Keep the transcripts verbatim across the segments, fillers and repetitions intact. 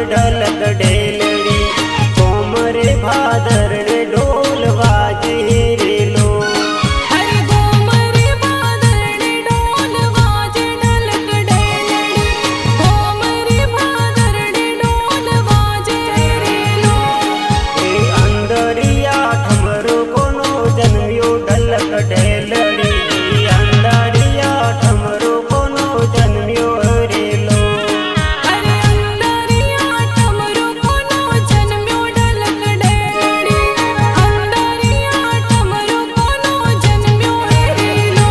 ढलक ढेलड़ी कोमरे भादर ने ढोल वाजे रे लो। हरे कोमरे भादर ने ढोल वाजे ढलक ढेलड़ी कोमरे भादर ने ढोल वाजे रे लो। ए अंदरिया ठमरो कोनो जन्मियो ढलक ढेलड़ी अंदरिया ठमरो कोनो जन्मियो रे लो। हरे अंदरिया ठमरो कोनो जन्मियो ढलक ढेलड़ी अंदरिया ठमरो कोनो जन्मियो रे लो।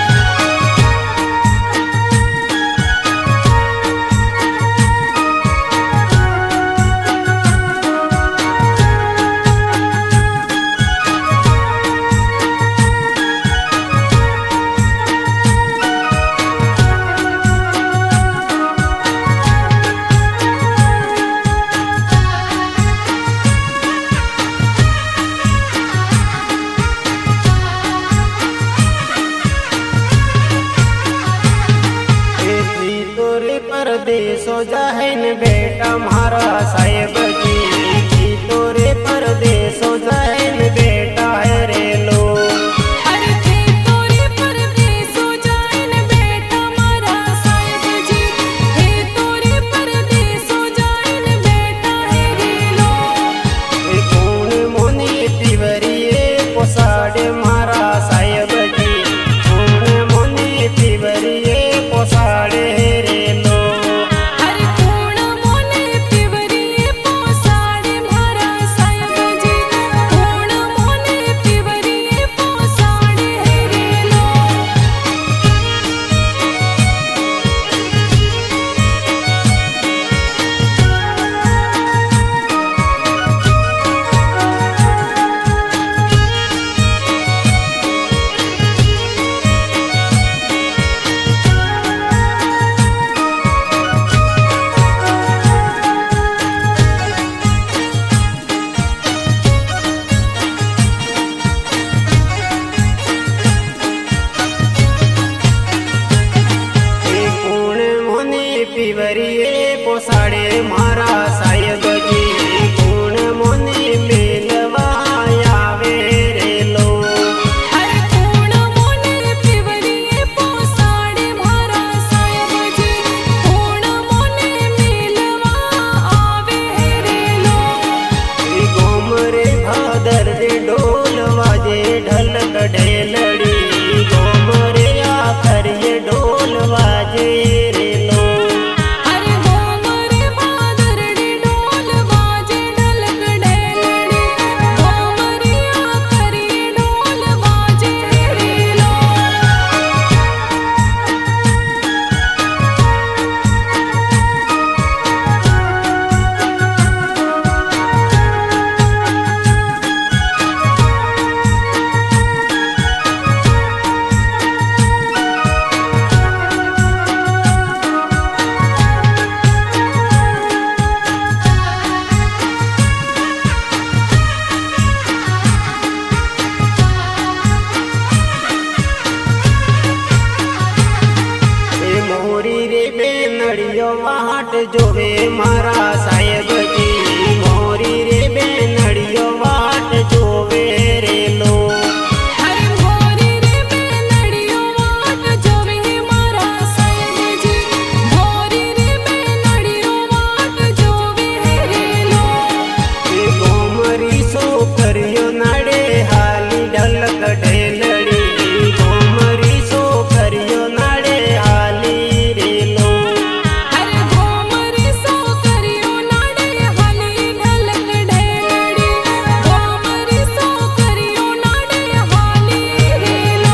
तोरे परदेसो जाहन बेटा मारा साहेब जी तोरे परदेसो जाहन बेटा है रे लो। हरे थे तोरे परदेसो जाइन बेटा मारा साहिब जी हे तोरे परदेसो जाइन बेटा है रे लो। ए कौन मोनी तिवरिए पोसाड़े मारा साहेब जी कौन मोनी तिवरिए पोसाड़े रे लो। हरे कोण मोने पिवरिए पोसाड़े मारा साहिब जी कोण मोने पिवरिए पोसाड़े रे लो। ए कौन मोनी पिवरिए पोसाड़े मारा साहेब जी कौन मोनी मेलवा आवे रे लो। हरे कोण मोने पिवरिए पोसाड़े मारा साहिब जी कोण मोने मिलवा आवे रे लो। ए गोमरे भादर रे ढोल वाजे ढलक ढेलड़ी गोमरे आखर ये ढोल वाजे रे लो। हरे कोमरे भादर ने ढोल वाजे ढलक ढेलड़ी कोमरे आखर ये ढोल वाजे रे लो। ए मोरी रे बेनड़ियो वाट जोवे मारा साहेब जी मोरी रे बेनड़ियो वाट जोवे रे लो। हरे मोरी रे बेनड़ियो वाट जोवे मारा साहिब जी मोरी रे बेनड़ियो वाट जोवे रे लो। ए गोमरी सो करियो नाड़े हाली ढलक ढेलड़ी गोमरी सो करियो नाड़े हाली रे लो। हरे कोमरे सो करियो नाड़े हाली ढलक ढेलड़ी कोमरे सो करियो नाड़े हाली रे लो।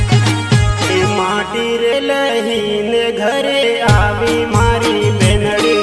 ए माटी रे लहीन घरे आवी मारी बेनड़ी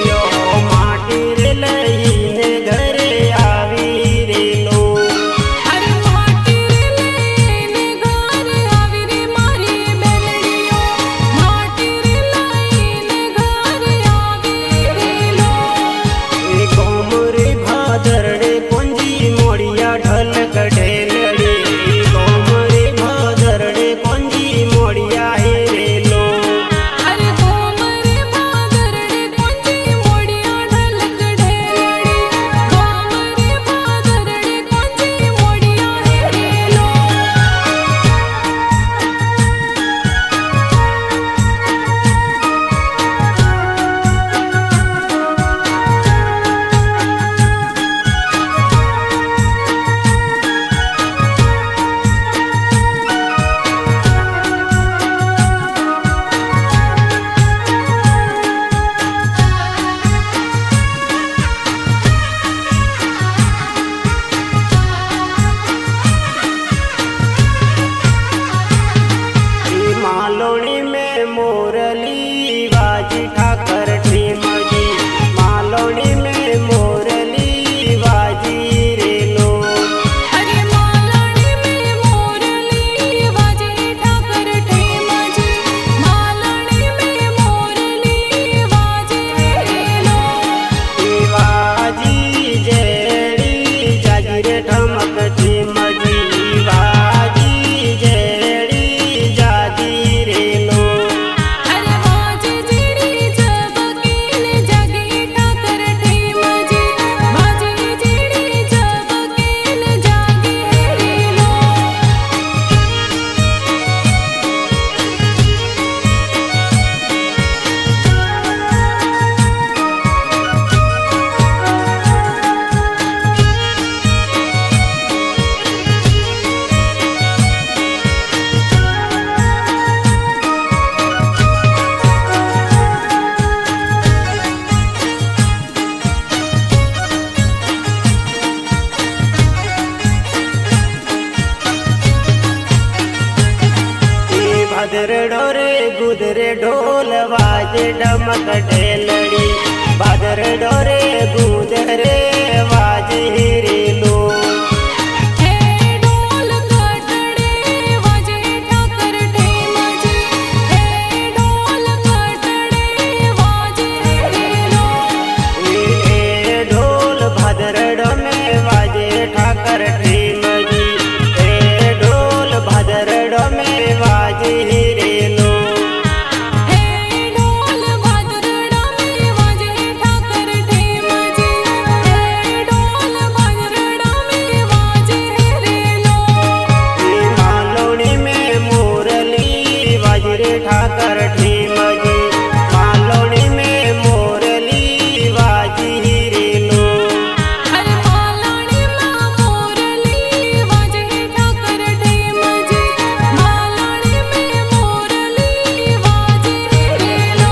ભાદરડો રે ગુદરે ઢોલ વાજે ડમક ઢેલડી ભાદરડો રે ગુદરે વાજે હિરેલો હે ઢોલ કટડે વાજે ઠાકર ઢેમજી હે ઢોલ કટડે વાજે હિરેલો એ ઢોલ ભાદરડો મે વાજે ઠાકર ઢેમજી એ ઢોલ ભાદરડો મે વાજે હિરેલો હે ઢોલ ભાદરડા મે વાજે ઠાકર ઢેમજી હે ઢોલ ભાદરડા મે વાજે હિરેલો માલોણી મે મોરલી વાજરે ઠાકર ઢેમજી માલોણી મે મોરલી વાજી હિરેલો હર માલાણી માં મોરલી વાજે ઠાકર ઢેમજી માલાણી મે મોરલી વાજે હિરેલો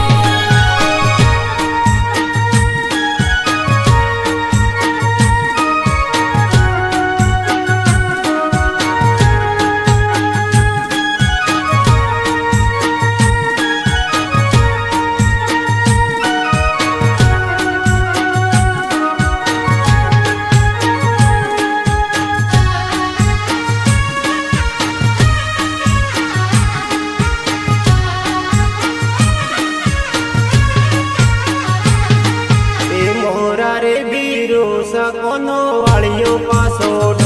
એ મોરા રે બીરો સકોનો વાળિયો પાસો